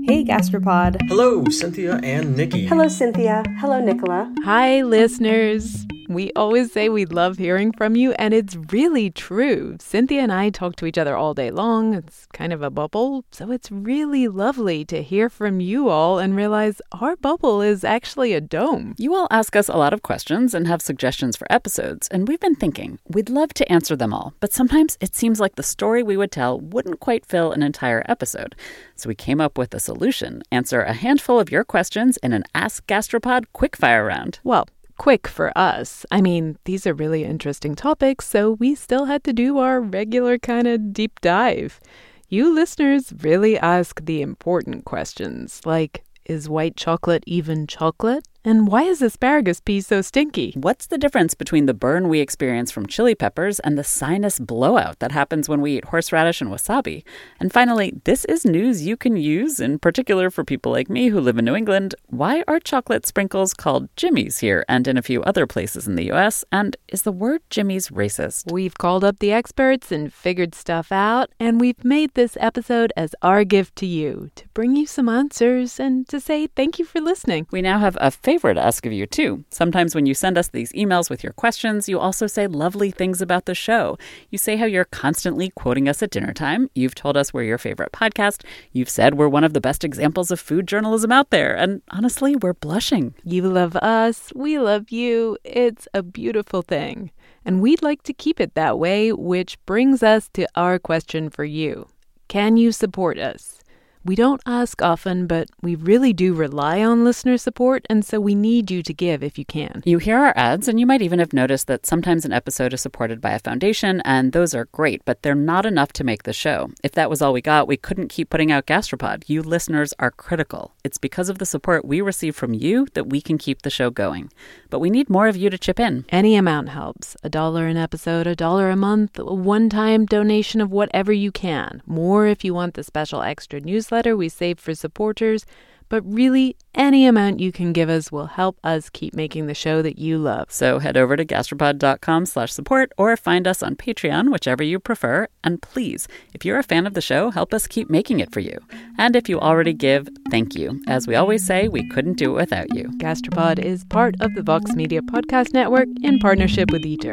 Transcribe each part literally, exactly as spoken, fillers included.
Hey, Gastropod. Hello, Cynthia and Nikki. Hello, Cynthia. Hello, Nicola. Hi, listeners. We always say we love hearing from you, and it's really true. Cynthia and I talk to each other all day long. It's kind of a bubble, so it's really lovely to hear from you all and realize our bubble is actually a dome. You all ask us a lot of questions and have suggestions for episodes, and we've been thinking we'd love to answer them all, but sometimes it seems like the story we would tell wouldn't quite fill an entire episode. So we came up with a solution. Answer a handful of your questions in an Ask Gastropod quickfire round. Well, quick for us. I mean, these are really interesting topics, so we still had to do our regular kind of deep dive. You listeners really ask the important questions, like, is white chocolate even chocolate? And why is asparagus pea so stinky? What's the difference between the burn we experience from chili peppers and the sinus blowout that happens when we eat horseradish and wasabi? And finally, this is news you can use, in particular for people like me who live in New England. Why are chocolate sprinkles called Jimmy's here and in a few other places in the U S? And is the word Jimmy's racist? We've called up the experts and figured stuff out, and we've made this episode as our gift to you, to bring you some answers and to say thank you for listening. We now have a favor to ask of you, too. Sometimes when you send us these emails with your questions, you also say lovely things about the show. You say how you're constantly quoting us at dinner time. You've told us we're your favorite podcast. You've said we're one of the best examples of food journalism out there. And honestly, we're blushing. You love us. We love you. It's a beautiful thing. And we'd like to keep it that way, which brings us to our question for you. Can you support us? We don't ask often, but we really do rely on listener support, and so we need you to give if you can. You hear our ads, and you might even have noticed that sometimes an episode is supported by a foundation, and those are great, but they're not enough to make the show. If that was all we got, we couldn't keep putting out Gastropod. You listeners are critical. It's because of the support we receive from you that we can keep the show going. But we need more of you to chip in. Any amount helps. A dollar an episode, a dollar a month, a one-time donation of whatever you can. More if you want the special extra newsletter we save for supporters, but really any amount you can give us will help us keep making the show that you love. So head over to gastropod.com slash support or find us on Patreon, whichever you prefer. And please, if you're a fan of the show, help us keep making it for you. And if you already give, thank you. As we always say, we couldn't do it without you. Gastropod is part of the Vox Media Podcast Network in partnership with Eater.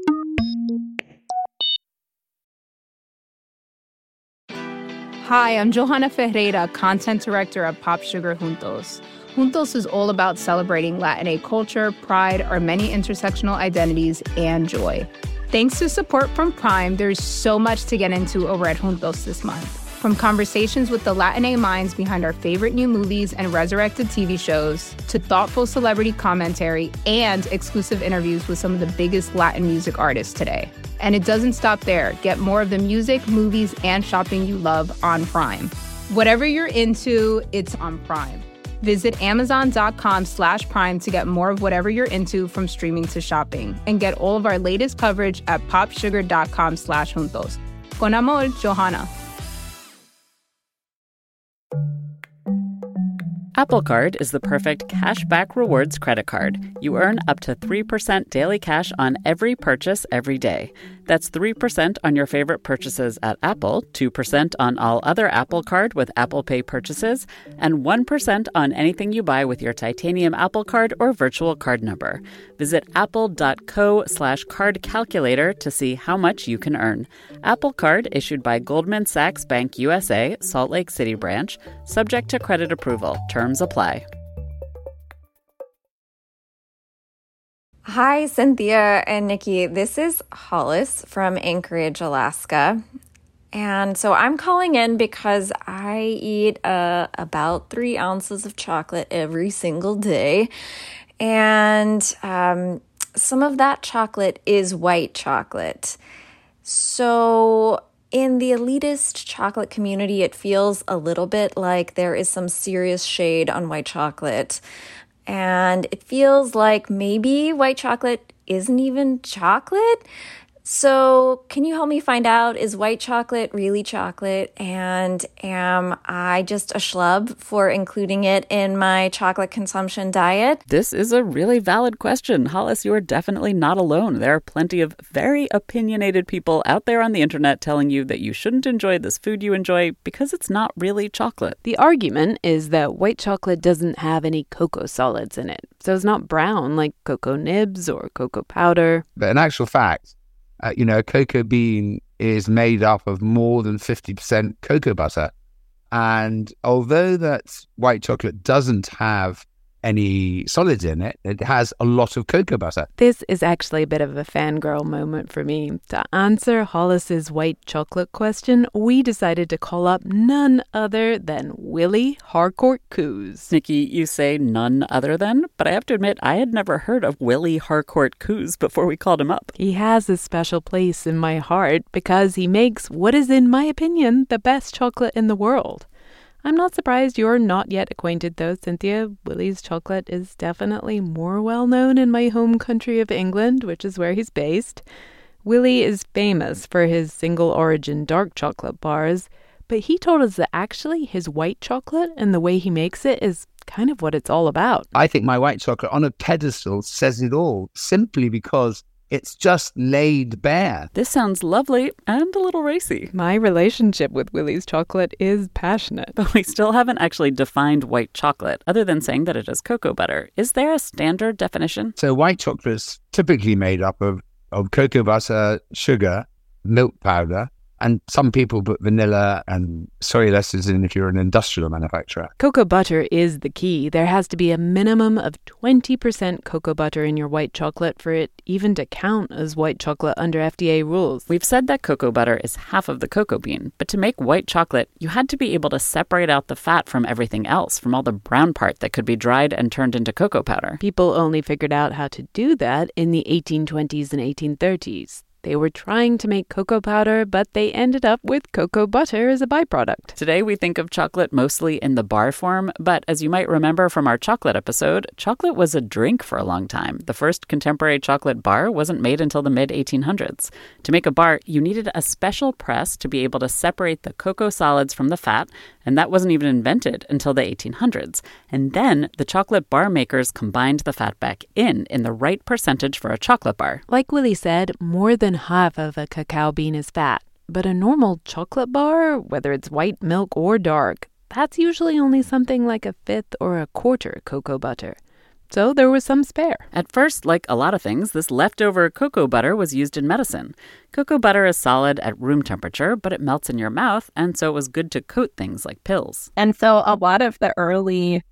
Hi, I'm Johanna Ferreira, content director at Pop Sugar Juntos. Juntos is all about celebrating Latin culture, pride, our many intersectional identities, and joy. Thanks to support from Prime, there's so much to get into over at Juntos this month. From conversations with the Latin minds behind our favorite new movies and resurrected T V shows, to thoughtful celebrity commentary and exclusive interviews with some of the biggest Latin music artists today. And it doesn't stop there. Get more of the music, movies, and shopping you love on Prime. Whatever you're into, it's on Prime. Visit amazon.com slash Prime to get more of whatever you're into, from streaming to shopping. And get all of our latest coverage at popsugar.com slash juntos. Con amor, Johanna. Apple Card is the perfect cashback rewards credit card. You earn up to three percent daily cash on every purchase every day. That's three percent on your favorite purchases at Apple, two percent on all other Apple Card with Apple Pay purchases, and one percent on anything you buy with your titanium Apple Card or virtual card number. Visit apple.co slash card calculator to see how much you can earn. Apple Card issued by Goldman Sachs Bank U S A, Salt Lake City branch, subject to credit approval. Terms apply. Hi, Cynthia and Nikki. This is Hollis from Anchorage, Alaska. And so I'm calling in because I eat uh, about three ounces of chocolate every single day. And um, some of that chocolate is white chocolate. So in the elitist chocolate community, it feels a little bit like there is some serious shade on white chocolate. And it feels like maybe white chocolate isn't even chocolate. So can you help me find out, is white chocolate really chocolate? And am I just a schlub for including it in my chocolate consumption diet? This is a really valid question. Hollis, you are definitely not alone. There are plenty of very opinionated people out there on the internet telling you that you shouldn't enjoy this food you enjoy because it's not really chocolate. The argument is that white chocolate doesn't have any cocoa solids in it, so it's not brown like cocoa nibs or cocoa powder. But in actual fact, Uh, you know, a cocoa bean is made up of more than fifty percent cocoa butter. And although that white chocolate doesn't have any solids in it, it has a lot of cocoa butter. This is actually a bit of a fangirl moment for me. To answer Hollis's white chocolate question, we decided to call up none other than Willie Harcourt Coues. Nikki, you say none other than, but I have to admit I had never heard of Willie Harcourt Coues before we called him up. He has a special place in my heart because he makes what is, in my opinion, the best chocolate in the world. I'm not surprised you're not yet acquainted, though, Cynthia. Willie's chocolate is definitely more well-known in my home country of England, which is where he's based. Willie is famous for his single-origin dark chocolate bars, but he told us that actually his white chocolate and the way he makes it is kind of what it's all about. I think my white chocolate on a pedestal says it all, simply because it's just laid bare. This sounds lovely and a little racy. My relationship with Willie's chocolate is passionate. But we still haven't actually defined white chocolate, other than saying that it is cocoa butter. Is there a standard definition? So white chocolate's typically made up of, of cocoa butter, sugar, milk powder, and some people put vanilla and soy esters in if you're an industrial manufacturer. Cocoa butter is the key. There has to be a minimum of twenty percent cocoa butter in your white chocolate for it even to count as white chocolate under F D A rules. We've said that cocoa butter is half of the cocoa bean, but to make white chocolate, you had to be able to separate out the fat from everything else, from all the brown part that could be dried and turned into cocoa powder. People only figured out how to do that in the eighteen twenties and eighteen thirties. They were trying to make cocoa powder, but they ended up with cocoa butter as a byproduct. Today, we think of chocolate mostly in the bar form, but as you might remember from our chocolate episode, chocolate was a drink for a long time. The first contemporary chocolate bar wasn't made until the mid eighteen hundreds. To make a bar, you needed a special press to be able to separate the cocoa solids from the fat, and that wasn't even invented until the eighteen hundreds. And then the chocolate bar makers combined the fat back in in the right percentage for a chocolate bar. Like Willie said, more than half of a cacao bean is fat. But a normal chocolate bar, whether it's white milk or dark, that's usually only something like a fifth or a quarter cocoa butter. So there was some spare. At first, like a lot of things, this leftover cocoa butter was used in medicine. Cocoa butter is solid at room temperature, but it melts in your mouth, and so it was good to coat things like pills. And so a lot of the early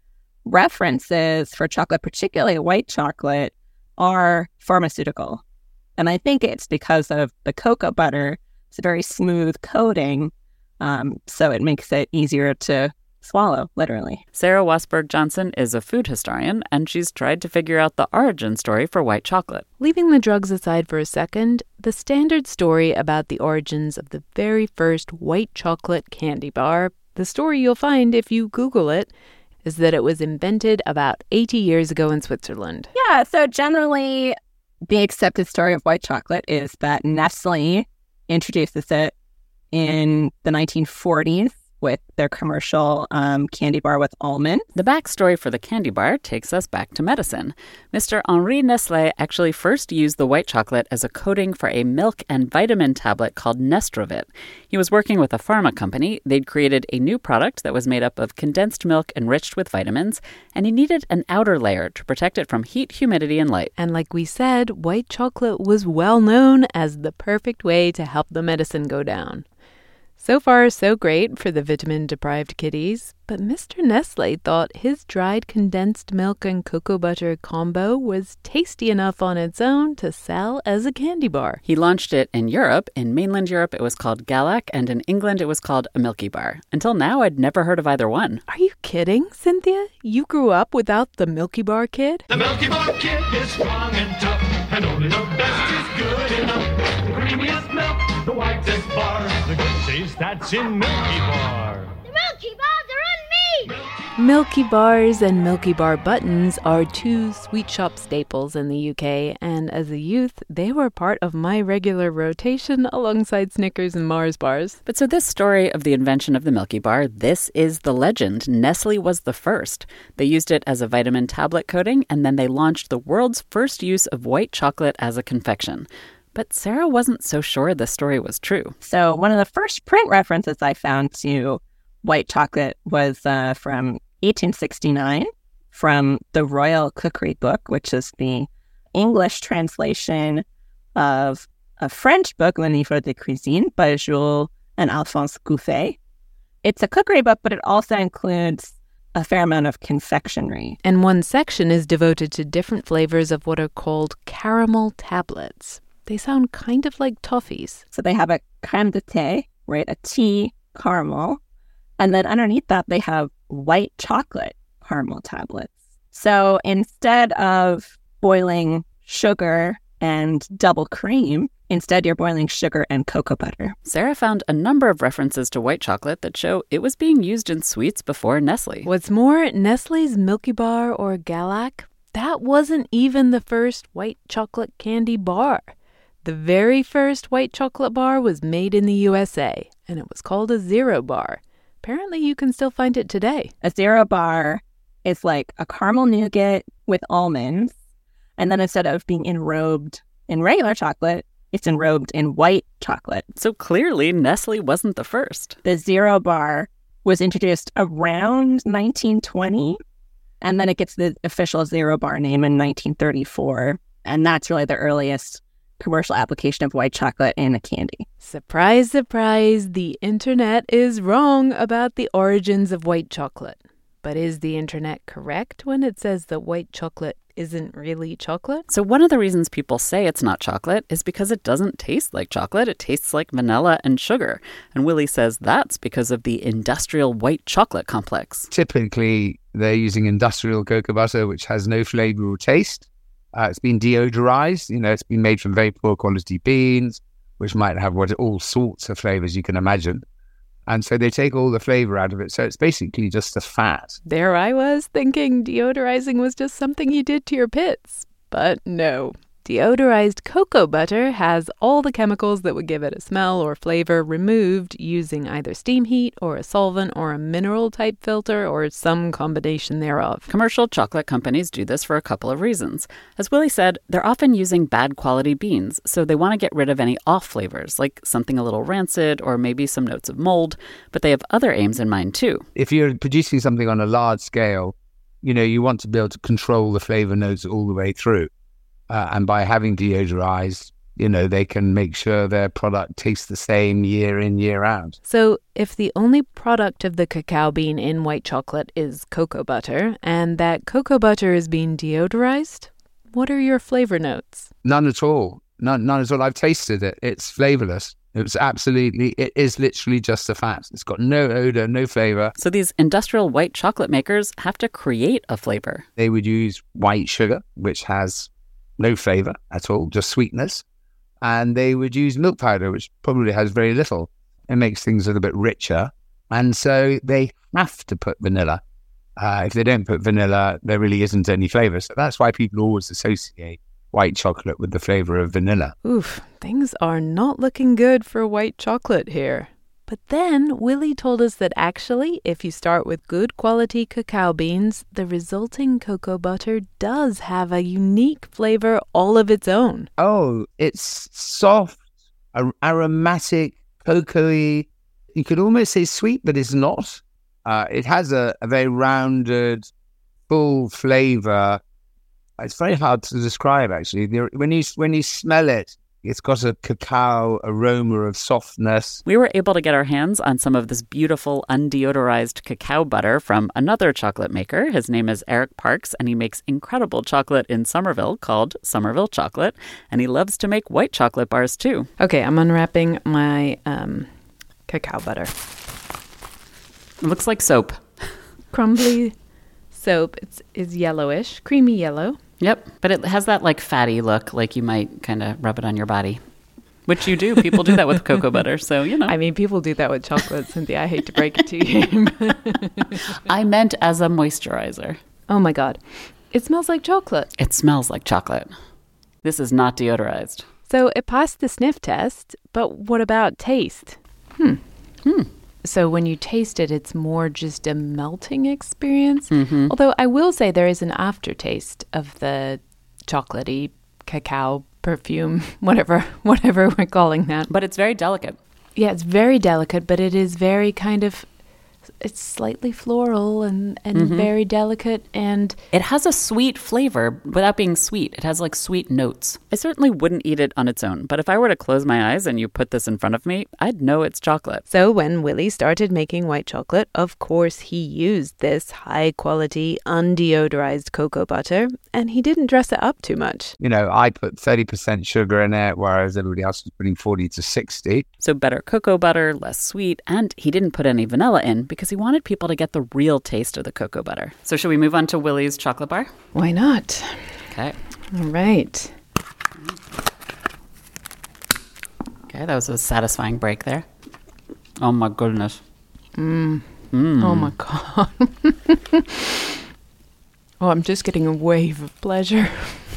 references for chocolate, particularly white chocolate, are pharmaceutical. And I think it's because of the cocoa butter. It's a very smooth coating, um, so it makes it easier to swallow, literally. Sarah Wasberg Johnson is a food historian, and she's tried to figure out the origin story for white chocolate. Leaving the drugs aside for a second, the standard story about the origins of the very first white chocolate candy bar, the story you'll find if you Google it, is that it was invented about eighty years ago in Switzerland. Yeah, so generally the accepted story of white chocolate is that Nestle introduces it in the nineteen forties with their commercial um, candy bar with almonds. The backstory for the candy bar takes us back to medicine. Mister Henri Nestlé actually first used the white chocolate as a coating for a milk and vitamin tablet called Nestrovit. He was working with a pharma company. They'd created a new product that was made up of condensed milk enriched with vitamins, and he needed an outer layer to protect it from heat, humidity, and light. And like we said, white chocolate was well known as the perfect way to help the medicine go down. So far, so great for the vitamin-deprived kiddies, but Mister Nestle thought his dried condensed milk and cocoa butter combo was tasty enough on its own to sell as a candy bar. He launched it in Europe. In mainland Europe, it was called Galac, and in England, it was called a Milky Bar. Until now, I'd never heard of either one. Are you kidding, Cynthia? You grew up without the Milky Bar Kid? The Milky Bar Kid is strong and tough, and only the best is good enough. The creamiest milk, the whitest bar, the good taste that's in Milky Bar. The Milky Bars are on me! Milky Bars and Milky Bar buttons are two sweet shop staples in the U K, and as a youth, they were part of my regular rotation alongside Snickers and Mars bars. But so this story of the invention of the Milky Bar, this is the legend. Nestle was the first. They used it as a vitamin tablet coating, and then they launched the world's first use of white chocolate as a confection. But Sarah wasn't so sure the story was true. So one of the first print references I found to white chocolate was uh, from eighteen sixty-nine, from the Royal Cookery Book, which is the English translation of a French book, Le Livre de Cuisine, by Jules and Alphonse Gouffet. It's a cookery book, but it also includes a fair amount of confectionery. And one section is devoted to different flavors of what are called caramel tablets. They sound kind of like toffees. So they have a crème de thé, right, a tea caramel, and then underneath that they have white chocolate caramel tablets. So instead of boiling sugar and double cream, instead you're boiling sugar and cocoa butter. Sarah found a number of references to white chocolate that show it was being used in sweets before Nestle. What's more, Nestle's Milky Bar or Galac, that wasn't even the first white chocolate candy bar. The very first white chocolate bar was made in the U S A, and it was called a Zero Bar. Apparently, you can still find it today. A Zero Bar is like a caramel nougat with almonds. And then instead of being enrobed in regular chocolate, it's enrobed in white chocolate. So clearly, Nestle wasn't the first. The Zero Bar was introduced around nineteen twenty. And then it gets the official Zero Bar name in nineteen thirty-four. And that's really the earliest commercial application of white chocolate in a candy. Surprise, surprise, the internet is wrong about the origins of white chocolate. But is the internet correct when it says that white chocolate isn't really chocolate? So one of the reasons people say it's not chocolate is because it doesn't taste like chocolate. It tastes like vanilla and sugar. And Willie says that's because of the industrial white chocolate complex. Typically, they're using industrial cocoa butter, which has no flavor or taste. Uh, it's been deodorized. You know, it's been made from very poor quality beans, which might have what all sorts of flavors you can imagine. And so they take all the flavor out of it. So it's basically just a fat. There I was thinking deodorizing was just something you did to your pits. But no. Deodorized cocoa butter has all the chemicals that would give it a smell or flavor removed using either steam heat or a solvent or a mineral-type filter or some combination thereof. Commercial chocolate companies do this for a couple of reasons. As Willie said, they're often using bad quality beans, so they want to get rid of any off flavors, like something a little rancid or maybe some notes of mold, but they have other aims in mind too. If you're producing something on a large scale, you know, you want to be able to control the flavor notes all the way through. Uh, and by having deodorized, you know, they can make sure their product tastes the same year in, year out. So if the only product of the cacao bean in white chocolate is cocoa butter, and that cocoa butter is being deodorized, what are your flavor notes? None at all. None, none at all. I've tasted it. It's flavorless. It was absolutely, it is literally just a fat. It's got no odor, no flavor. So these industrial white chocolate makers have to create a flavor. They would use white sugar, which has no flavor at all, just sweetness. And they would use milk powder, which probably has very little. It makes things a little bit richer. And so they have to put vanilla. Uh, if they don't put vanilla, there really isn't any flavor. So that's why people always associate white chocolate with the flavor of vanilla. Oof, things are not looking good for white chocolate here. But then Willie told us that actually, if you start with good quality cacao beans, the resulting cocoa butter does have a unique flavor all of its own. Oh, it's soft, ar- aromatic, cocoa-y. You could almost say sweet, but it's not. Uh, it has a, a very rounded, full flavor. It's very hard to describe, actually. When you when you smell it, it's got a cacao aroma of softness. We were able to get our hands on some of this beautiful undeodorized cacao butter from another chocolate maker. His name is Eric Parks, and he makes incredible chocolate in Somerville called Somerville Chocolate. And he loves to make white chocolate bars, too. Okay, I'm unwrapping my um, cacao butter. It looks like soap. Crumbly soap. It's is yellowish, creamy yellow. Yep, but it has that like fatty look, like you might kind of rub it on your body. Which you do. People do that with cocoa butter. So, you know. I mean, people do that with chocolate, Cynthia. I hate to break it to you. I meant as a moisturizer. Oh, my God. It smells like chocolate. It smells like chocolate. This is not deodorized. So it passed the sniff test, but what about taste? Hmm. Hmm. So when you taste it, it's more just a melting experience. Mm-hmm. Although I will say there is an aftertaste of the chocolatey cacao perfume, whatever, whatever we're calling that. But it's very delicate. Yeah, it's very delicate, but it is very kind of, it's slightly floral and, and Mm-hmm. very delicate. And It has a sweet flavor without being sweet. It has like sweet notes. I certainly wouldn't eat it on its own, but if I were to close my eyes and you put this in front of me, I'd know it's chocolate. so when Willie started making white chocolate, of course he used this high-quality, undeodorized cocoa butter, and he didn't dress it up too much. You know, I put thirty percent sugar in it, whereas everybody else was putting forty to sixty. So better cocoa butter, less sweet, and he didn't put any vanilla in because he wanted people to get the real taste of the cocoa butter. So should we move on to Willie's chocolate bar? Why not? Okay. All right. Okay, that was a satisfying break there. Oh my goodness. Mm. Mm. Oh, my God. Oh, I'm just getting a wave of pleasure.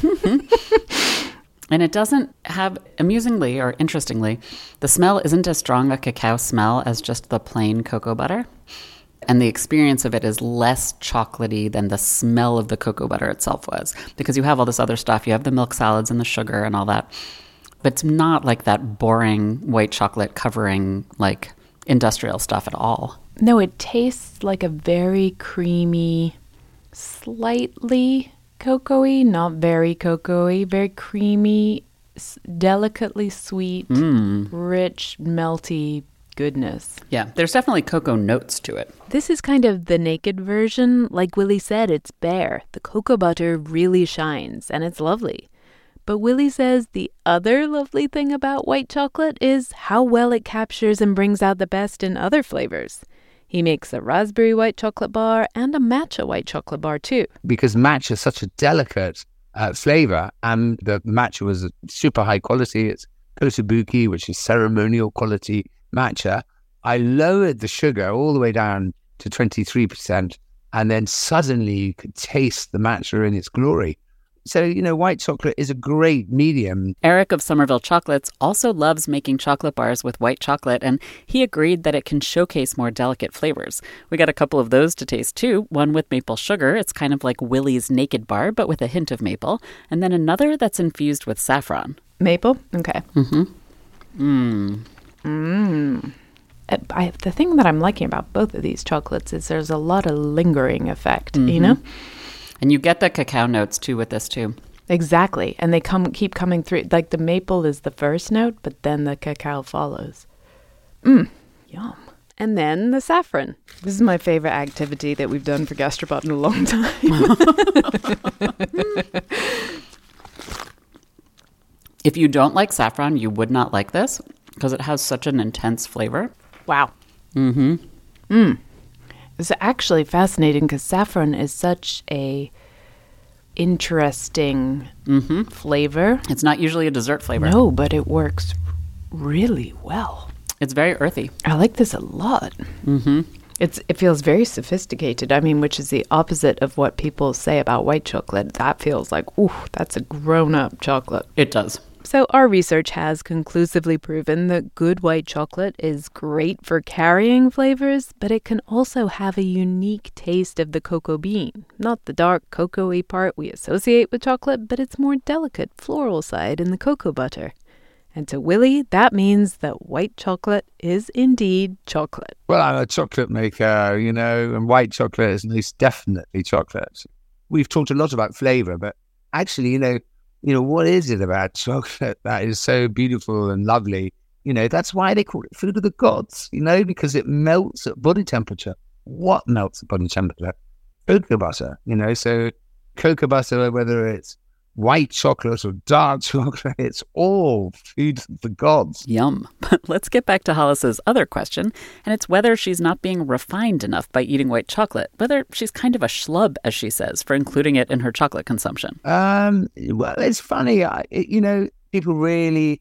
And it doesn't have, amusingly or interestingly, the smell isn't as strong a cacao smell as just the plain cocoa butter. And the experience of it is less chocolatey than the smell of the cocoa butter itself was. Because you have all this other stuff. You have the milk solids and the sugar and all that. But it's not like that boring white chocolate covering like industrial stuff at all. No, it tastes like a very creamy, slightly cocoa-y, not very cocoa-y, very creamy, s- delicately sweet, Mm. rich, melty goodness. Yeah, there's definitely cocoa notes to it. This is kind of the naked version. Like Willie said, it's bare. The cocoa butter really shines, and it's lovely. But Willie says the other lovely thing about white chocolate is how well it captures and brings out the best in other flavors. He makes a raspberry white chocolate bar and a matcha white chocolate bar too. Because matcha is such a delicate uh, flavor, and the matcha was super high quality. It's Kotobuki, which is ceremonial quality matcha. I lowered the sugar all the way down to twenty-three percent, and then suddenly you could taste the matcha in its glory. So, you know, white chocolate is a great medium. Eric of Somerville Chocolates also loves making chocolate bars with white chocolate, and he agreed that it can showcase more delicate flavors. We got a couple of those to taste too. One with maple sugar. It's kind of like Willie's Naked Bar, but with a hint of maple. And then another that's infused with saffron. Maple? Okay. Mm-hmm. Mmm. Mmm. I, the thing that I'm liking about both of these chocolates is there's a lot of lingering effect, Mm-hmm. you know? And you get the cacao notes too with this too. Exactly. And they come keep coming through. Like the maple is the first note, but then the cacao follows. Mmm. Yum. And then the saffron. This is my favorite activity that we've done for Gastropod in a long time. If you don't like saffron, you would not like this because it has such an intense flavor. Wow. Mm-hmm. Mm. It's actually fascinating because saffron is such a interesting Mm-hmm. flavor. It's not usually a dessert flavor. No, but it works really well. It's very earthy. I like this a lot. Mm-hmm. It's it feels very sophisticated. I mean, which is the opposite of what people say about white chocolate. That feels like, ooh, that's a grown-up chocolate. It does. So our research has conclusively proven that good white chocolate is great for carrying flavors, but it can also have a unique taste of the cocoa bean. Not the dark cocoa-y part we associate with chocolate, but its more delicate floral side in the cocoa butter. And to Willie, that means that white chocolate is indeed chocolate. Well, I'm a chocolate maker, you know, and white chocolate is most definitely chocolate. We've talked a lot about flavor, but actually, you know, you know, what is it about chocolate that is so beautiful and lovely? You know, that's why they call it food of the gods, you know, because it melts at body temperature. What melts at body temperature? Cocoa butter, you know, so cocoa butter, whether it's white chocolate or dark chocolate, it's all food of the gods. Yum. But let's get back to Hollis's other question, and it's whether she's not being refined enough by eating white chocolate, whether she's kind of a schlub, as she says, for including it in her chocolate consumption. Um, well, it's funny, I, it, you know, people really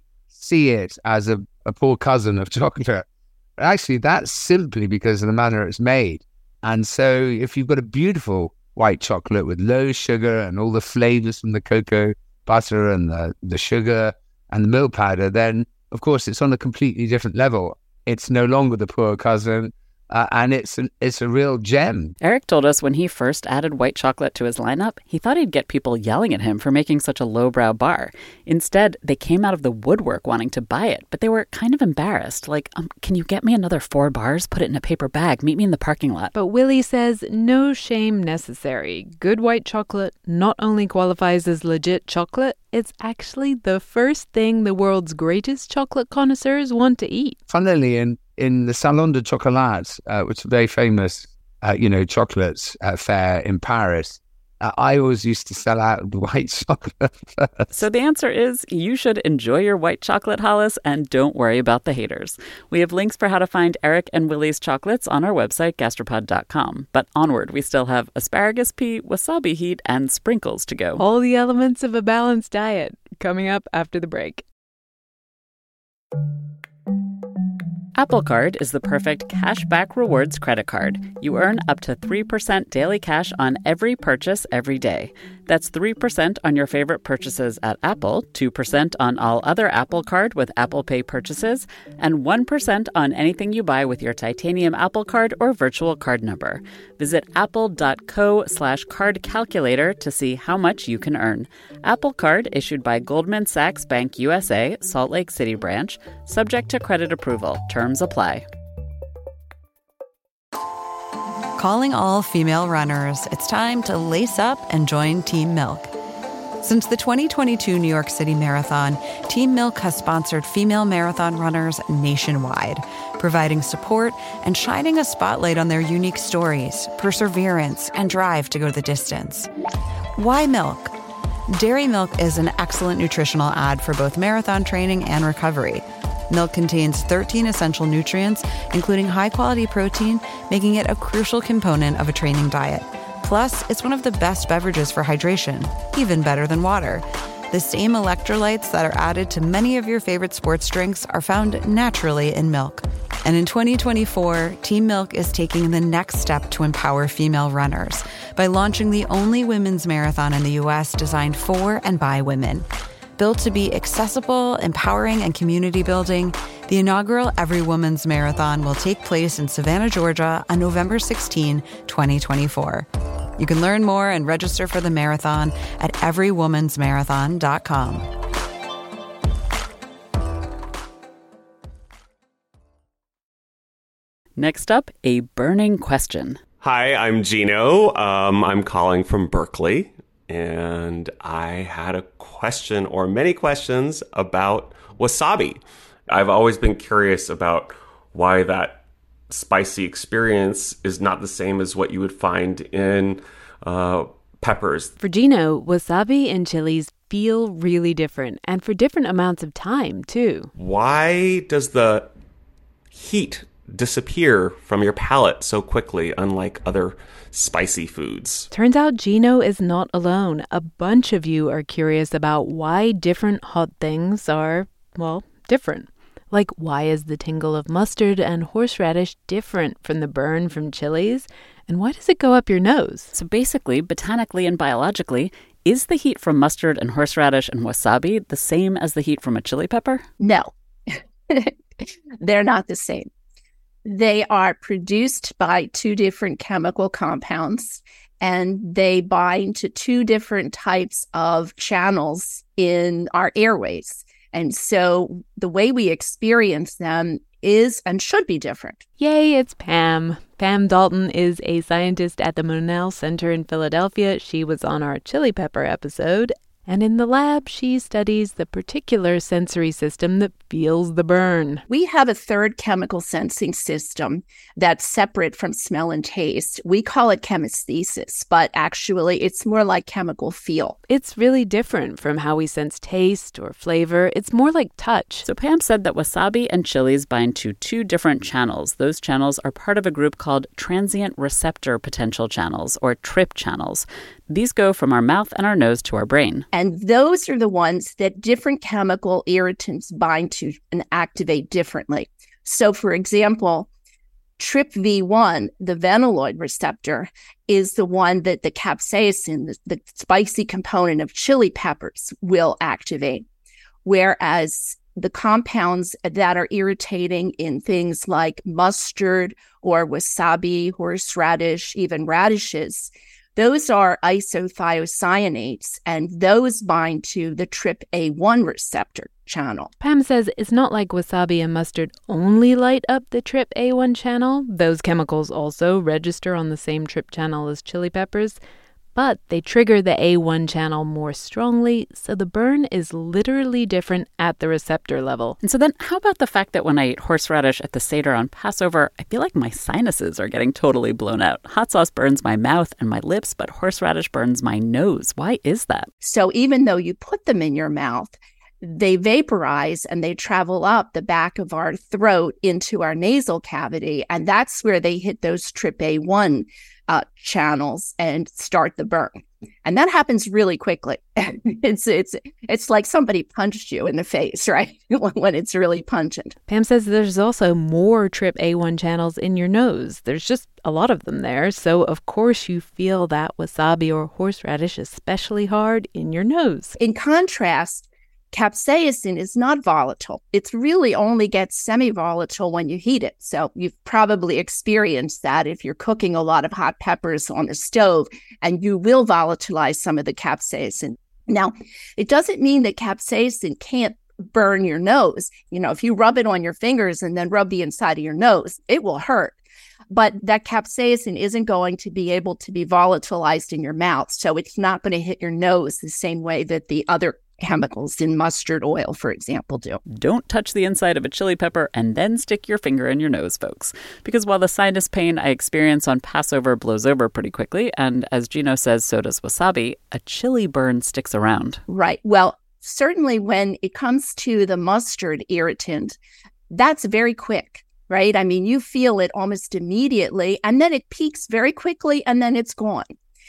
see it as a, a poor cousin of chocolate. Actually, that's simply because of the manner it's made. And so if you've got a beautiful white chocolate with low sugar and all the flavors from the cocoa butter and the, the sugar and the milk powder, then, of course, it's on a completely different level. It's no longer the poor cousin. Uh, and it's an, it's a real gem. Eric told us when he first added white chocolate to his lineup, he thought he'd get people yelling at him for making such a lowbrow bar. Instead, they came out of the woodwork wanting to buy it, but they were kind of embarrassed. Like, um, can you get me another four bars? Put it in a paper bag. Meet me in the parking lot. But Willie says no shame necessary. Good white chocolate not only qualifies as legit chocolate, it's actually the first thing the world's greatest chocolate connoisseurs want to eat. Funnily, in in the Salon de Chocolat, uh, which is a very famous, uh, you know, chocolate uh, fair in Paris, uh, I always used to sell out the white chocolate first. So the answer is you should enjoy your white chocolate, Hollis, and don't worry about the haters. We have links for how to find Eric and Willie's chocolates on our website, gastropod dot com. But onward, we still have asparagus pea, wasabi heat, and sprinkles to go. All the elements of a balanced diet coming up after the break. Apple Card is the perfect cashback rewards credit card. You earn up to three percent daily cash on every purchase every day. That's three percent on your favorite purchases at Apple, two percent on all other Apple Card with Apple Pay purchases, and one percent on anything you buy with your titanium Apple Card or virtual card number. Visit apple.co slash card calculator to see how much you can earn. Apple Card issued by Goldman Sachs Bank U S A, Salt Lake City branch, subject to credit approval. Terms apply. Calling all female runners, it's time to lace up and join Team Milk. Since the twenty twenty-two New York City Marathon, Team Milk has sponsored female marathon runners nationwide, providing support and shining a spotlight on their unique stories, perseverance, and drive to go the distance. Why milk? Dairy milk is an excellent nutritional add for both marathon training and recovery. Milk contains thirteen essential nutrients, including high-quality protein, making it a crucial component of a training diet. Plus, it's one of the best beverages for hydration, even better than water. The same electrolytes that are added to many of your favorite sports drinks are found naturally in milk. And in twenty twenty-four, Team Milk is taking the next step to empower female runners by launching the only women's marathon in the U S designed for and by women. Built to be accessible, empowering, and community building, the inaugural Every Woman's Marathon will take place in Savannah, Georgia on November sixteenth, twenty twenty-four. You can learn more and register for the marathon at every woman's marathon dot com. Next up, a burning question. Hi, I'm Gino. Um, I'm calling from Berkeley, and I had a question or many questions about wasabi. I've always been curious about why that spicy experience is not the same as what you would find in uh, peppers. For Gino, wasabi and chilies feel really different, and for different amounts of time, too. Why does the heat disappear from your palate so quickly, unlike other spicy foods? Turns out Gino is not alone. A bunch of you are curious about why different hot things are, well, different. Like, why is the tingle of mustard and horseradish different from the burn from chilies? And why does it go up your nose? So basically, botanically and biologically, is the heat from mustard and horseradish and wasabi the same as the heat from a chili pepper? No, they're not the same. They are produced by two different chemical compounds, and they bind to two different types of channels in our airways. And so the way we experience them is and should be different. Yay, it's Pam. Pam Dalton is a scientist at the Monell Center in Philadelphia. She was on our chili pepper episode. And in the lab, she studies the particular sensory system that feels the burn. We have a third chemical sensing system that's separate from smell and taste. We call it chemesthesis, but actually it's more like chemical feel. It's really different from how we sense taste or flavor. It's more like touch. So Pam said that wasabi and chilies bind to two different channels. Those channels are part of a group called transient receptor potential channels, or TRP channels. These go from our mouth and our nose to our brain. And those are the ones that different chemical irritants bind to and activate differently. So, for example, T R P V one, the phenyloid receptor, is the one that the capsaicin, the, the spicy component of chili peppers, will activate. Whereas the compounds that are irritating in things like mustard or wasabi, horseradish, even radishes, those are isothiocyanates, and those bind to the T R P A one receptor channel. Pam says it's not like wasabi and mustard only light up the T R P A one channel. Those chemicals also register on the same T R P channel as chili peppers, but they trigger the A one channel more strongly, so the burn is literally different at the receptor level. And so then how about the fact that when I eat horseradish at the Seder on Passover, I feel like my sinuses are getting totally blown out. Hot sauce burns my mouth and my lips, but horseradish burns my nose. Why is that? So even though you put them in your mouth, they vaporize and they travel up the back of our throat into our nasal cavity, and that's where they hit those T R P A one uh, channels and start the burn. And that happens really quickly. it's it's it's like somebody punched you in the face, right? When it's really pungent. Pam says there's also more T R P A one channels in your nose. There's just a lot of them there. So, of course, you feel that wasabi or horseradish especially hard in your nose. In contrast, capsaicin is not volatile. It really only gets semi-volatile when you heat it. So you've probably experienced that if you're cooking a lot of hot peppers on the stove, and you will volatilize some of the capsaicin. Now, it doesn't mean that capsaicin can't burn your nose. You know, if you rub it on your fingers and then rub the inside of your nose, it will hurt. But that capsaicin isn't going to be able to be volatilized in your mouth. So it's not going to hit your nose the same way that the other chemicals in mustard oil, for example, do. Don't touch the inside of a chili pepper and then stick your finger in your nose, folks. Because while the sinus pain I experience on Passover blows over pretty quickly, and as Gino says, so does wasabi, a chili burn sticks around. Right. Well, certainly when it comes to the mustard irritant, that's very quick, right? I mean, you feel it almost immediately, and then it peaks very quickly, and then it's gone.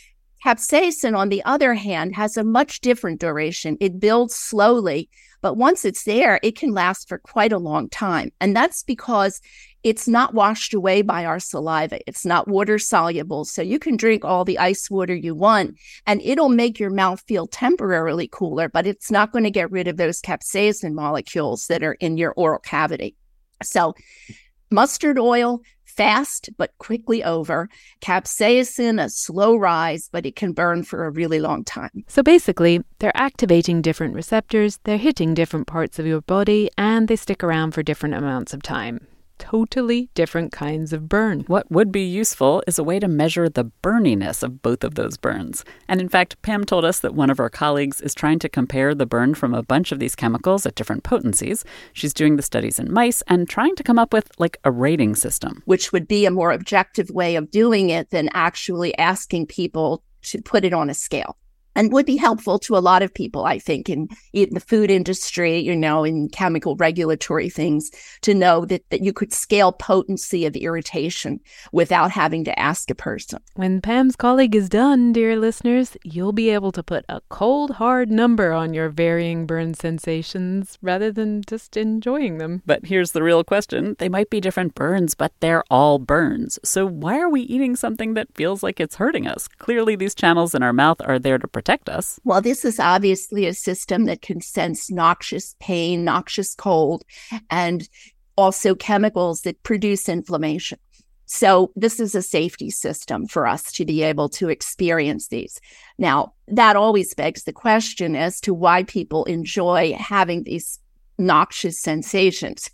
Capsaicin, on the other hand, has a much different duration. It builds slowly, but once it's there, it can last for quite a long time. And that's because it's not washed away by our saliva. It's not water soluble. So you can drink all the ice water you want, and it'll make your mouth feel temporarily cooler, but it's not going to get rid of those capsaicin molecules that are in your oral cavity. So mustard oil, fast but quickly over. Capsaicin, a slow rise, but it can burn for a really long time. So basically, they're activating different receptors, they're hitting different parts of your body, and they stick around for different amounts of time. Totally different kinds of burn. What would be useful is a way to measure the burniness of both of those burns. And in fact, Pam told us that one of her colleagues is trying to compare the burn from a bunch of these chemicals at different potencies. She's doing the studies in mice and trying to come up with like a rating system. Which would be a more objective way of doing it than actually asking people to put it on a scale. And would be helpful to a lot of people, I think, in, in the food industry, you know, in chemical regulatory things, to know that, that you could scale potency of irritation without having to ask a person. When Pam's colleague is done, dear listeners, you'll be able to put a cold, hard number on your varying burn sensations rather than just enjoying them. But here's the real question. They might be different burns, but they're all burns. So why are we eating something that feels like it's hurting us? Clearly, these channels in our mouth are there to protect protect us. Well, this is obviously a system that can sense noxious pain, noxious cold, and also chemicals that produce inflammation. So this is a safety system for us to be able to experience these. Now, that always begs the question as to why people enjoy having these noxious sensations.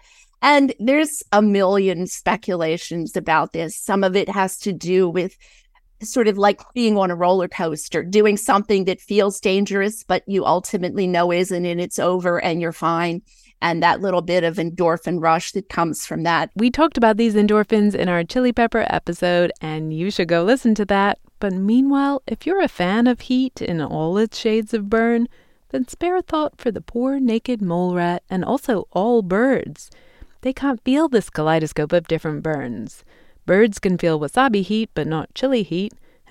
And there's a million speculations about this. Some of it has to do with sort of like being on a roller coaster, doing something that feels dangerous, but you ultimately know isn't, and it's over and you're fine. And that little bit of endorphin rush that comes from that. We talked about these endorphins in our chili pepper episode, and you should go listen to that. But meanwhile, if you're a fan of heat in all its shades of burn, then spare a thought for the poor naked mole rat and also all birds. They can't feel this kaleidoscope of different burns. Birds can feel wasabi heat, but not chili heat,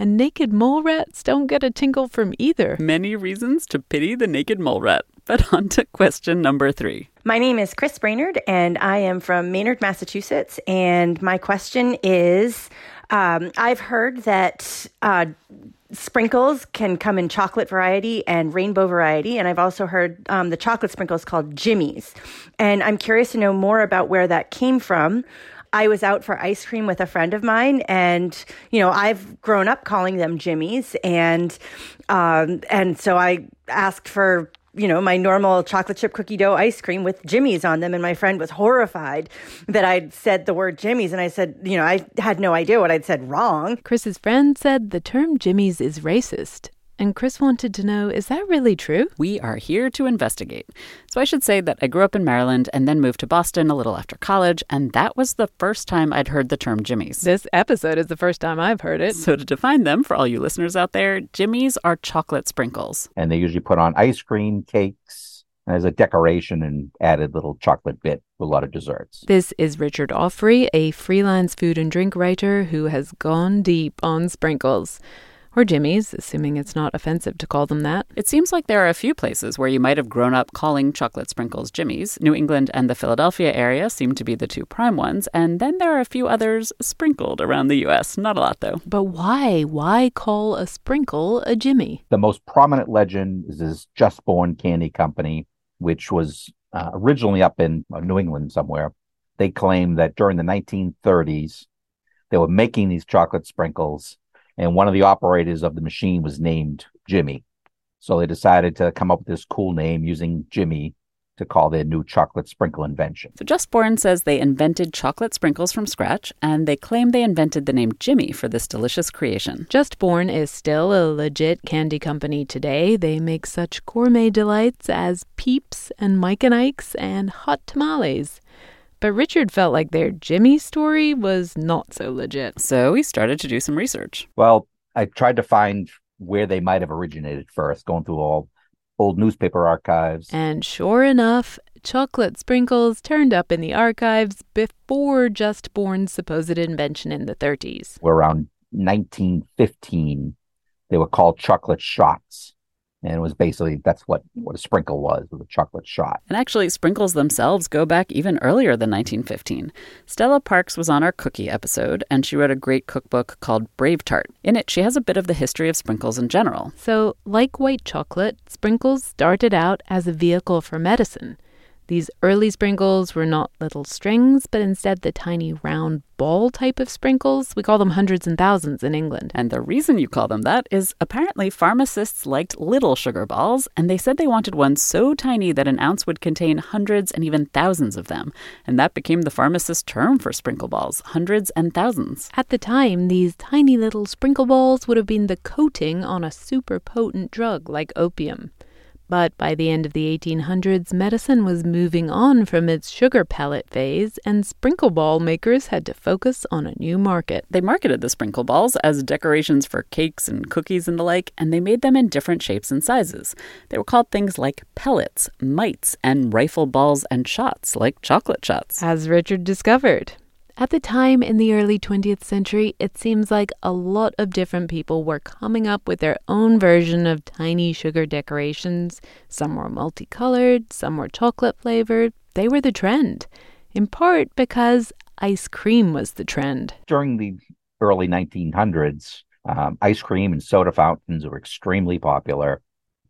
And naked mole rats don't get a tinkle from either. Many reasons to pity the naked mole rat. But on to question number three. My name is Chris Brainerd, and I am from Maynard, Massachusetts. And my question is, um, I've heard that uh, sprinkles can come in chocolate variety and rainbow variety. And I've also heard um, the chocolate sprinkles called Jimmy's. And I'm curious to know more about where that came from. I was out for ice cream with a friend of mine, and, you know, I've grown up calling them Jimmy's. And, um, and so I asked for, you know, my normal chocolate chip cookie dough ice cream with Jimmy's on them. And my friend was horrified that I'd said the word Jimmy's. And I said, you know, I had no idea what I'd said wrong. Chris's friend said the term Jimmy's is racist. And Chris wanted to know, is that really true? We are here to investigate. So I should say that I grew up in Maryland and then moved to Boston a little after college, and that was the first time I'd heard the term Jimmy's. This episode is the first time I've heard it. So to define them, for all you listeners out there, Jimmy's are chocolate sprinkles. And they usually put on ice cream, cakes, as a decoration, and added little chocolate bit with a lot of desserts. This is Richard Offrey, a freelance food and drink writer who has gone deep on sprinkles. Or Jimmy's, assuming it's not offensive to call them that. It seems like there are a few places where you might have grown up calling chocolate sprinkles Jimmy's. New England and the Philadelphia area seem to be the two prime ones, and then there are a few others sprinkled around the U S. Not a lot, though. But why? Why call a sprinkle a Jimmy? The most prominent legend is this Just Born Candy Company, which was uh, originally up in uh, New England somewhere. They claim that during the nineteen thirties, they were making these chocolate sprinkles, and one of the operators of the machine was named Jimmy. So they decided to come up with this cool name using Jimmy to call their new chocolate sprinkle invention. So Just Born says they invented chocolate sprinkles from scratch, and they claim they invented the name Jimmy for this delicious creation. Just Born is still a legit candy company today. They make such gourmet delights as Peeps and Mike and Ike's and hot tamales. But Richard felt like their Jimmy story was not so legit. So he started to do some research. Well, I tried to find where they might have originated first, going through all old newspaper archives. And sure enough, chocolate sprinkles turned up in the archives before Just Born's supposed invention in the thirties. Well, around nineteen fifteen, they were called chocolate shots. And it was basically, that's what, what a sprinkle was, was a chocolate shot. And actually, sprinkles themselves go back even earlier than nineteen fifteen. Stella Parks was on our cookie episode, and she wrote a great cookbook called Brave Tart. In it, she has a bit of the history of sprinkles in general. So, like white chocolate, sprinkles started out as a vehicle for medicine. These early sprinkles were not little strings, but instead the tiny round ball type of sprinkles. We call them hundreds and thousands in England. And the reason you call them that is apparently pharmacists liked little sugar balls, and they said they wanted one so tiny that an ounce would contain hundreds and even thousands of them. And that became the pharmacist term for sprinkle balls, hundreds and thousands. At the time, these tiny little sprinkle balls would have been the coating on a super potent drug like opium. But by the end of the eighteen hundreds, medicine was moving on from its sugar pellet phase, and sprinkle ball makers had to focus on a new market. They marketed the sprinkle balls as decorations for cakes and cookies and the like, and they made them in different shapes and sizes. They were called things like pellets, mites, and rifle balls and shots, like chocolate shots. As Richard discovered. At the time in the early twentieth century, it seems like a lot of different people were coming up with their own version of tiny sugar decorations. Some were multicolored, some were chocolate flavored. They were the trend, in part because ice cream was the trend. During the early nineteen hundreds, um, ice cream and soda fountains were extremely popular.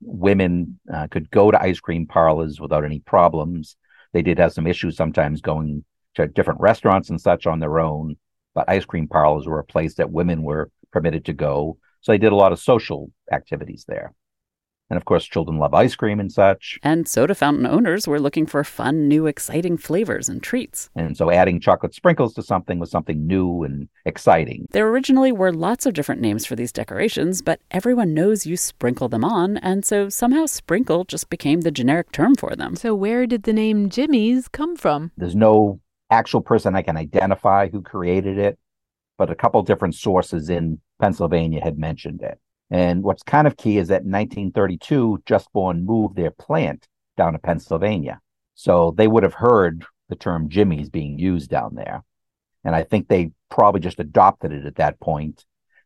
Women uh, could go to ice cream parlors without any problems. They did have some issues sometimes going to different restaurants and such on their own, but ice cream parlors were a place that women were permitted to go. So they did a lot of social activities there. And of course, children love ice cream and such. And soda fountain owners were looking for fun, new, exciting flavors and treats. And so adding chocolate sprinkles to something was something new and exciting. There originally were lots of different names for these decorations, but everyone knows you sprinkle them on, and so somehow sprinkle just became the generic term for them. So where did the name Jimmy's come from? There's no actual person I can identify who created it, but a couple different sources in Pennsylvania had mentioned it. And what's kind of key is that in nineteen thirty-two, Just Born moved their plant down to Pennsylvania. So they would have heard the term Jimmy's being used down there. And I think they probably just adopted it at that point.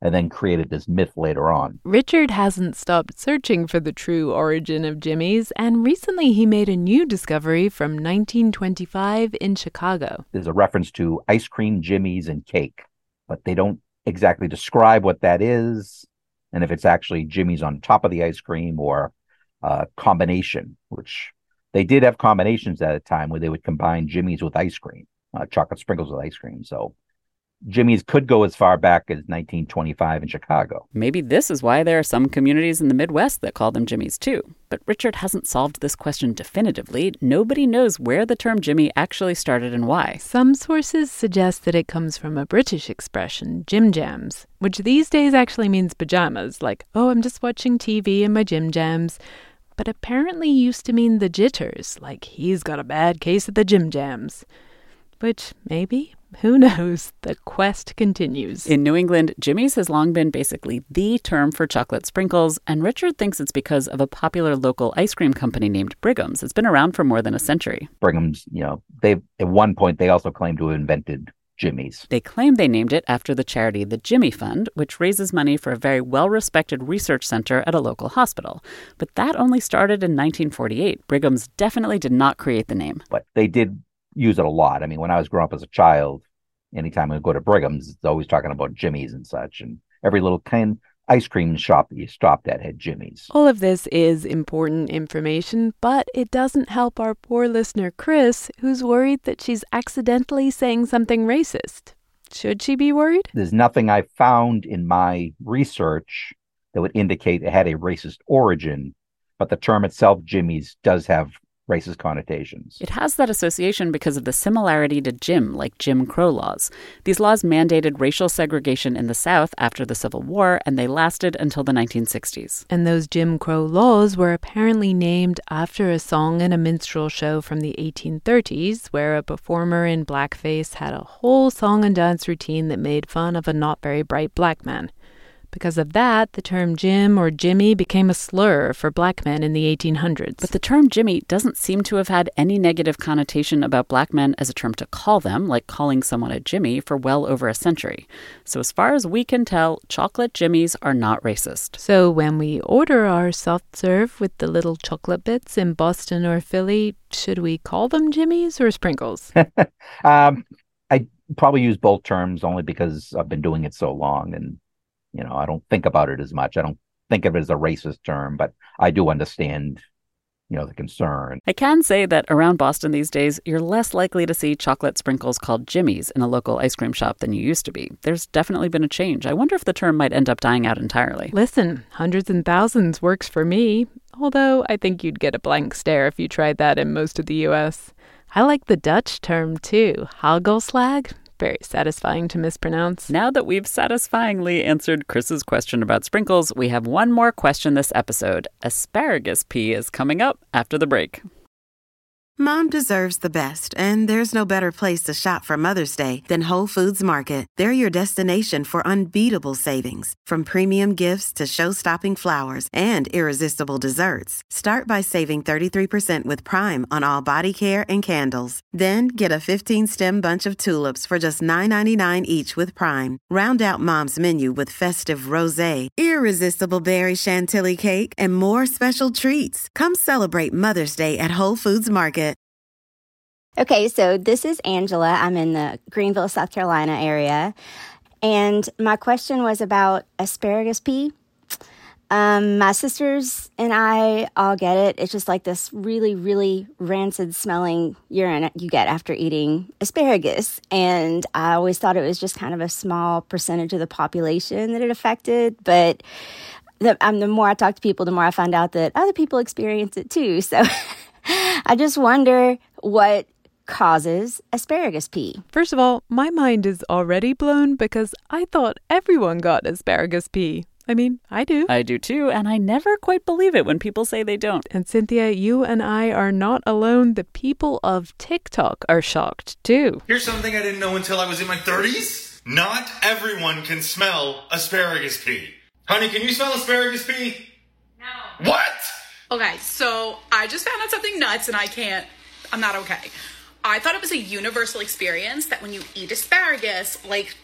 and then created this myth later on. Richard hasn't stopped searching for the true origin of Jimmy's, and recently he made a new discovery from nineteen twenty-five in Chicago. There's a reference to ice cream, Jimmy's, and cake, but they don't exactly describe what that is, and if it's actually Jimmy's on top of the ice cream or a combination, which they did have combinations at a time where they would combine Jimmy's with ice cream, uh, chocolate sprinkles with ice cream. So Jimmy's could go as far back as nineteen twenty-five in Chicago. Maybe this is why there are some communities in the Midwest that call them Jimmy's too. But Richard hasn't solved this question definitively. Nobody knows where the term Jimmy actually started and why. Some sources suggest that it comes from a British expression, Jim Jams, which these days actually means pajamas, like, oh, I'm just watching T V in my Jim Jams. But apparently used to mean the jitters, like he's got a bad case of the Jim Jams. Which, maybe, who knows, the quest continues. In New England, Jimmy's has long been basically the term for chocolate sprinkles, and Richard thinks it's because of a popular local ice cream company named Brigham's. It's been around for more than a century. Brigham's, you know, they at one point, they also claimed to have invented Jimmy's. They claim they named it after the charity the Jimmy Fund, which raises money for a very well-respected research center at a local hospital. But that only started in nineteen forty-eight. Brigham's definitely did not create the name. But they did use it a lot. I mean, when I was growing up as a child, anytime I go to Brigham's, it's always talking about Jimmy's and such. And every little kind ice cream shop that you stopped at had Jimmy's. All of this is important information, but it doesn't help our poor listener, Chris, who's worried that she's accidentally saying something racist. Should she be worried? There's nothing I found in my research that would indicate it had a racist origin, but the term itself, Jimmy's, does have racist connotations. It has that association because of the similarity to Jim, like Jim Crow laws. These laws mandated racial segregation in the South after the Civil War, and they lasted until the nineteen sixties. And those Jim Crow laws were apparently named after a song in a minstrel show from the eighteen thirties, where a performer in blackface had a whole song and dance routine that made fun of a not very bright black man. Because of that, the term Jim or Jimmy became a slur for black men in the eighteen hundreds. But the term Jimmy doesn't seem to have had any negative connotation about black men as a term to call them, like calling someone a Jimmy, for well over a century. So as far as we can tell, chocolate Jimmies are not racist. So when we order our soft serve with the little chocolate bits in Boston or Philly, should we call them Jimmies or sprinkles? um, I probably use both terms only because I've been doing it so long, and you know, I don't think about it as much. I don't think of it as a racist term, but I do understand, you know, the concern. I can say that around Boston these days, you're less likely to see chocolate sprinkles called Jimmy's in a local ice cream shop than you used to be. There's definitely been a change. I wonder if the term might end up dying out entirely. Listen, hundreds and thousands works for me, although I think you'd get a blank stare if you tried that in most of the U S. I like the Dutch term, too, hagelslag. Very satisfying to mispronounce. Now that we've satisfyingly answered Chris's question about sprinkles, we have one more question this episode. Asparagus pea is coming up after the break. Mom deserves the best, and there's no better place to shop for Mother's Day than Whole Foods Market. They're your destination for unbeatable savings, from premium gifts to show-stopping flowers and irresistible desserts. Start by saving thirty-three percent with Prime on all body care and candles. Then get a fifteen-stem bunch of tulips for just nine ninety-nine each with Prime. Round out Mom's menu with festive rosé, irresistible berry chantilly cake, and more special treats. Come celebrate Mother's Day at Whole Foods Market. Okay, so this is Angela. I'm in the Greenville, South Carolina area. And my question was about asparagus pea. Um, my sisters and I all get it. It's just like this really, really rancid smelling urine you get after eating asparagus. And I always thought it was just kind of a small percentage of the population that it affected. But the, um, the more I talk to people, the more I find out that other people experience it too. So I just wonder what causes asparagus pea. First of all, my mind is already blown because I thought everyone got asparagus pea. I mean, I do. I do too, and I never quite believe it when people say they don't. And Cynthia, you and I are not alone. The people of TikTok are shocked too. Here's something I didn't know until I was in my thirties. Not everyone can smell asparagus pea. Honey, can you smell asparagus pea? No. What? Okay, so I just found out something nuts and I can't, I'm not okay. I thought it was a universal experience that when you eat asparagus, like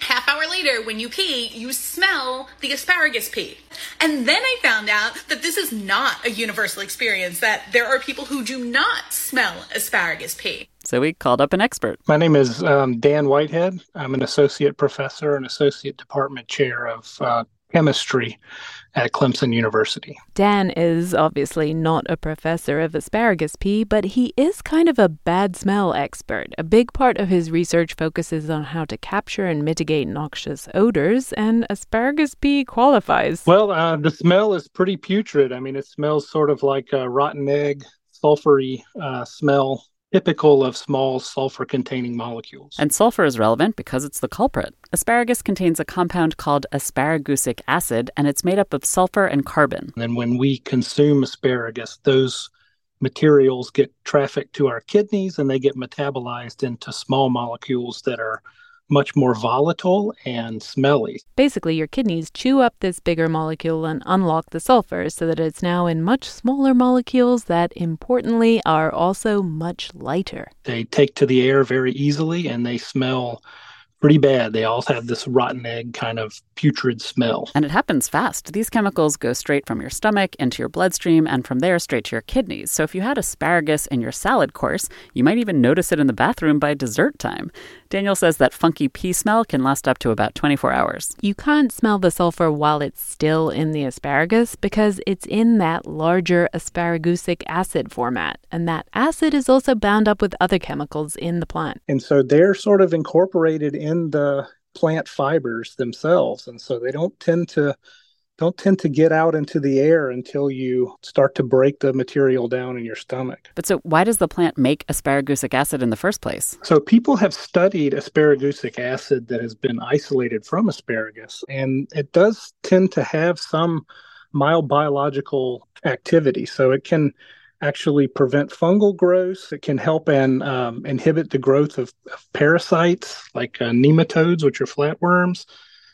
half hour later, when you pee, you smell the asparagus pee. And then I found out that this is not a universal experience, that there are people who do not smell asparagus pee. So we called up an expert. My name is um, Dan Whitehead. I'm an associate professor and associate department chair of uh, chemistry at Clemson University. Dan is obviously not a professor of asparagus pea, but he is kind of a bad smell expert. A big part of his research focuses on how to capture and mitigate noxious odors, and asparagus pea qualifies. Well, uh, the smell is pretty putrid. I mean, it smells sort of like a rotten egg, sulfury uh, smell, typical of small sulfur-containing molecules. And sulfur is relevant because it's the culprit. Asparagus contains a compound called asparagusic acid, and it's made up of sulfur and carbon. And when we consume asparagus, those materials get trafficked to our kidneys, and they get metabolized into small molecules that are much more volatile and smelly. Basically, your kidneys chew up this bigger molecule and unlock the sulfur so that it's now in much smaller molecules that, importantly, are also much lighter. They take to the air very easily, and they smell pretty bad. They all have this rotten egg kind of putrid smell. And it happens fast. These chemicals go straight from your stomach into your bloodstream and from there straight to your kidneys. So if you had asparagus in your salad course, you might even notice it in the bathroom by dessert time. Daniel says that funky pee smell can last up to about twenty-four hours. You can't smell the sulfur while it's still in the asparagus because it's in that larger asparagusic acid format. And that acid is also bound up with other chemicals in the plant. And so they're sort of incorporated in the plant fibers themselves. And so they don't tend to don't tend to get out into the air until you start to break the material down in your stomach. But so why does the plant make asparagusic acid in the first place? So people have studied asparagusic acid that has been isolated from asparagus, and it does tend to have some mild biological activity. So it can actually prevent fungal growth. It can help and um, inhibit the growth of, of parasites like uh, nematodes, which are flatworms.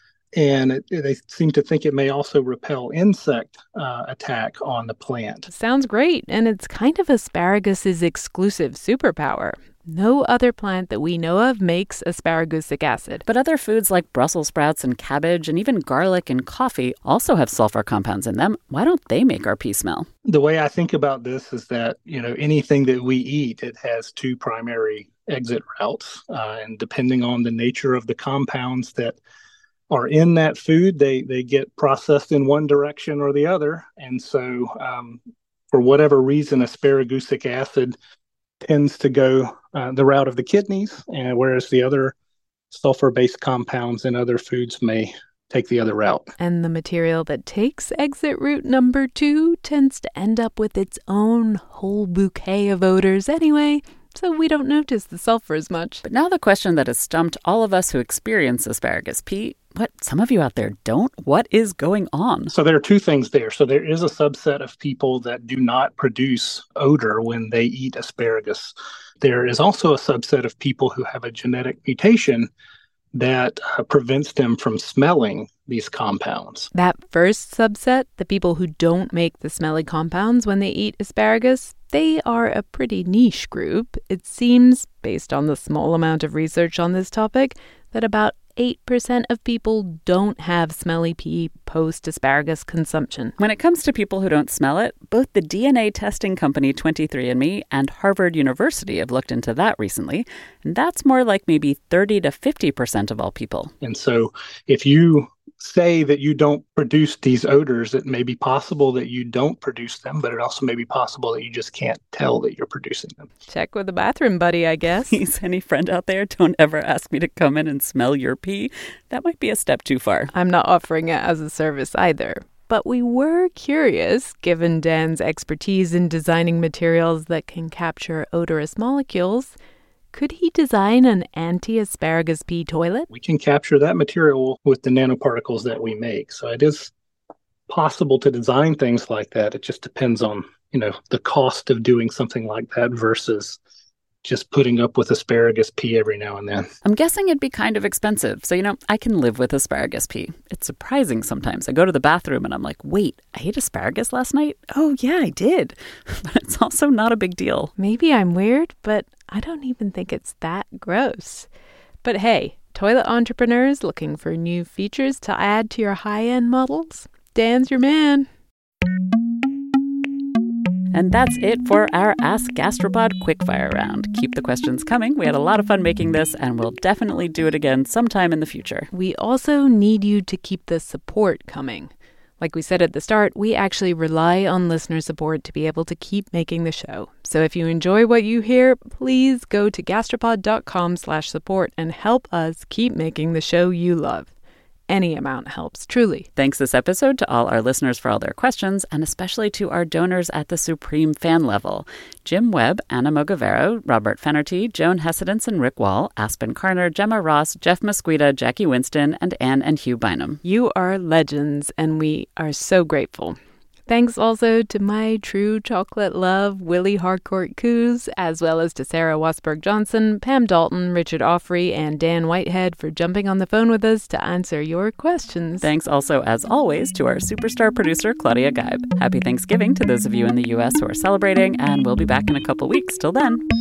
And it, they seem to think it may also repel insect uh, attack on the plant. Sounds great, and it's kind of asparagus' exclusive superpower. No other plant that we know of makes asparagusic acid. But other foods like Brussels sprouts and cabbage and even garlic and coffee also have sulfur compounds in them. Why don't they make our pee smell? The way I think about this is that, you know, anything that we eat, it has two primary exit routes. Uh, and depending on the nature of the compounds that are in that food, they, they get processed in one direction or the other. And so um, for whatever reason, asparagusic acid tends to go uh, the route of the kidneys, and whereas the other sulfur-based compounds in other foods may take the other route. And the material that takes exit route number two tends to end up with its own whole bouquet of odors anyway, so we don't notice the sulfur as much. But now the question that has stumped all of us who experience asparagus pee, but some of you out there don't, what is going on? So there are two things there. So there is a subset of people that do not produce odor when they eat asparagus. There is also a subset of people who have a genetic mutation that uh, prevents them from smelling these compounds. That first subset, the people who don't make the smelly compounds when they eat asparagus, they are a pretty niche group. It seems, based on the small amount of research on this topic, that about eight percent of people don't have smelly pee post-asparagus consumption. When it comes to people who don't smell it, both the D N A testing company twenty-three and me and Harvard University have looked into that recently, and that's more like maybe thirty to fifty percent of all people. And so if you say that you don't produce these odors, it may be possible that you don't produce them, but it also may be possible that you just can't tell that you're producing them. Check with a bathroom buddy, I guess. Please, any friend out there, don't ever ask me to come in and smell your pee. That might be a step too far. I'm not offering it as a service either. But we were curious, given Dan's expertise in designing materials that can capture odorous molecules, could he design an anti-asparagus pee toilet? We can capture that material with the nanoparticles that we make. So it is possible to design things like that. It just depends on, you know, the cost of doing something like that versus just putting up with asparagus pee every now and then. I'm guessing it'd be kind of expensive. So, you know, I can live with asparagus pee. It's surprising sometimes. I go to the bathroom and I'm like, wait, I ate asparagus last night? Oh, yeah, I did. But it's also not a big deal. Maybe I'm weird, but I don't even think it's that gross. But hey, Toilet entrepreneurs looking for new features to add to your high-end models? Dan's your man. And that's it for our Ask Gastropod quickfire round. Keep the questions coming. We had a lot of fun making this, and we'll definitely do it again sometime in the future. We also need you to keep the support coming. Like we said at the start, we actually rely on listener support to be able to keep making the show. So if you enjoy what you hear, please go to gastropod.com slash support and help us keep making the show you love. Any amount helps, truly. Thanks this episode to all our listeners for all their questions, and especially to our donors at the Supreme Fan level. Jim Webb, Anna Mogavero, Robert Fennerty, Joan Hessedance and Rick Wall, Aspen Carner, Gemma Ross, Jeff Mosquita, Jackie Winston, and Anne and Hugh Bynum. You are legends, and we are so grateful. Thanks also to my true chocolate love, Willie Harcourt Coos, as well as to Sarah Wasberg Johnson, Pam Dalton, Richard Offrey, and Dan Whitehead for jumping on the phone with us to answer your questions. Thanks also, as always, to our superstar producer, Claudia Geib. Happy Thanksgiving to those of you in the U S who are celebrating, and we'll be back in a couple weeks. Till then.